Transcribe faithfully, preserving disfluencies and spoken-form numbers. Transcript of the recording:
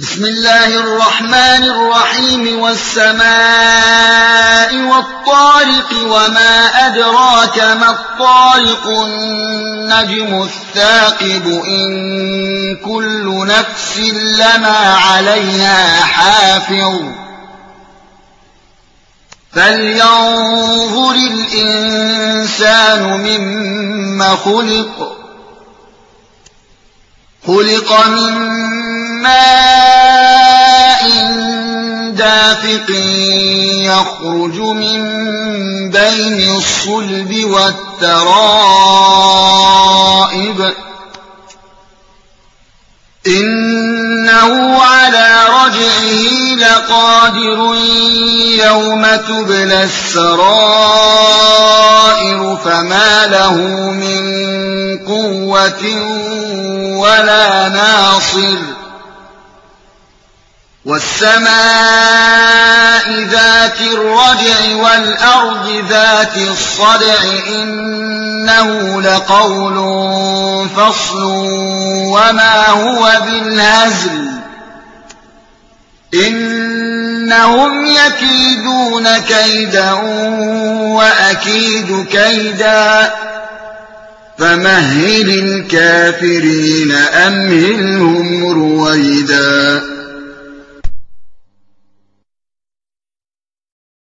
بسم الله الرحمن الرحيم والسماء والطارق وما أدراك ما الطارق النجم الثاقب إن كل نفس لما عليها حافظ فلينظر الإنسان مما خلق خلق من ماء دافق يخرج من بين الصلب والترائب إنه على رجعه لقادر يوم تبلى السرائر فما له من قوة ولا ناصر والسماء ذات الرجع والأرض ذات الصدع إنه لقول فصل وما هو بالهزل إنهم يكيدون كيدا وأكيد كيدا فمهل الكافرين أمهلهم رويدا